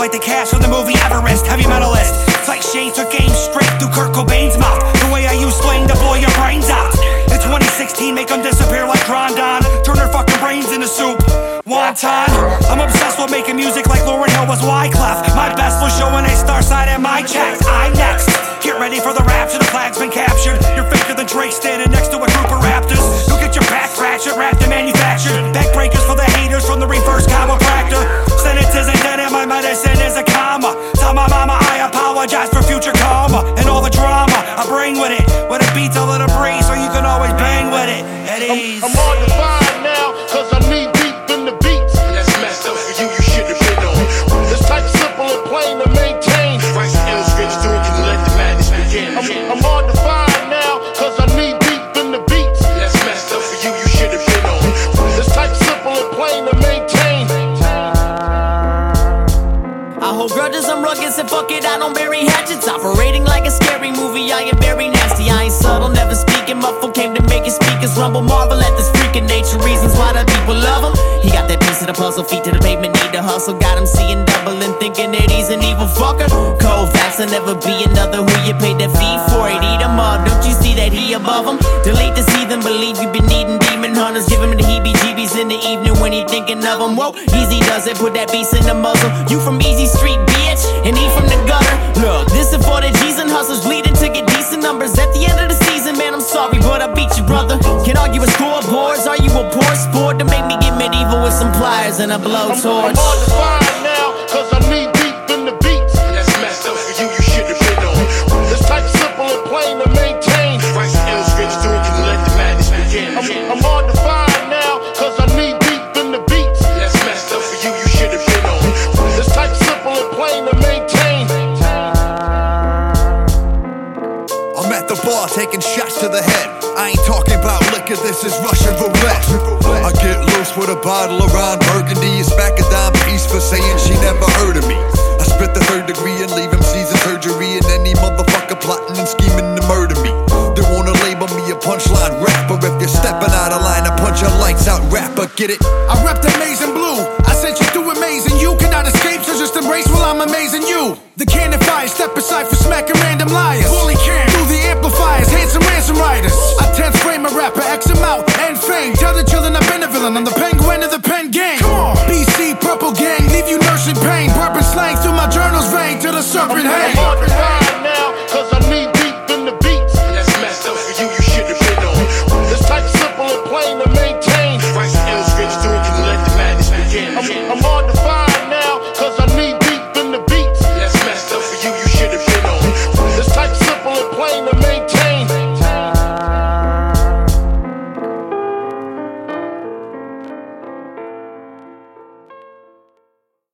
like the cast from the movie Everest. Heavy metalist. It's like Shane took aim straight through Kurt Cobain's mouth. The way I use slang to blow your brains out. In 2016, make them disappear like Grandon. Turn their fucking brains into soup. Wonton. I'm obsessed with making music like Lauryn Hill was Wyclef. My best was showing a star side at my checks. I next. Get ready for the rapture, the flag's been captured. You're faker than Drake standing next to a group of raptors. You'll get your back fractured, wrapped and manufactured. Backbreakers for the haters from the reverse chiropractor. Sentences ain't dead and my medicine is a comma. Tell my mama I apologize for future karma. And all the drama I bring with it. With a beat, a little breeze, so you can always bang with it. At ease. I'm hard to find now, cause I need deep in the beats. That's messed up for you, you should've been on. This type simple and plain to maintain. Right, ill scripts do it, can let the madness begin. I'm hard to find now, cause I need deep in the beats. That's messed up for you, you should've been on. This type simple and plain to maintain. I hold grudges, I'm rugged, and fuck it, I don't bury hatchets. Operating like a scary movie, I am very nasty. I ain't subtle, never speaking, muffled, came to make his speakers rumble. Marvel at this freaking nature, reasons why the people love him. He got that piece of the puzzle, feet to the pavement, need to hustle. Got him seeing double and thinking that he's an evil fucker. Kovacs will never be another who you paid that fee for it. Eat him up, don't you see that he above him? Delete this heathen, believe you been needing demon hunters. Give him the heebie-jeebies in the evening when he thinking of him. Whoa, easy does it, put that beast in the muzzle. You from Easy Street, bitch, and he from the gutter. Look, this is for the G's and hustlers bleeding to get decent numbers. At the end of the season, man, I'm sorry, but I beat you, brother. Can't argue with scoreboards, are you a poor sport? To make me get medieval with some pliers and a blowtorch. I'm hard to find now, cause I need deep in the beats. That's messed up for you, you should've been on. This type simple and plain to maintain. Right, ill scripts do it, can let the madness begin. I'm hard to find now, cause I need deep in the beats. That's messed up for you, you should've been on. This type simple and plain to maintain. I'm at the bar taking shots to the head. I ain't talking about liquor, this is Russian roulette. I get loose with a bottle of Ron Burgundy. It's back a dime piece for saying she never heard of me. I spit the third degree and leave MCs in surgery. And any motherfucker plotting and scheming to murder me. They wanna label me a punchline rapper. If you're stepping out of line, I punch your lights out rapper, get it? I rep the amazing blue. I sent you through amazing. You cannot escape, so just embrace while I'm amazing you. The cannon fire, step aside for smacking random liars. Fully can through the amplifiers, handsome ransom riders. I 10th frame a rapper, X him out and fame. Tell the children I've been a villain. I'm the penguin of the pen gang. Come on, BC Purple Gang, leave you nursing pain. Bourbon slang through my journal's vein till the serpent hangs.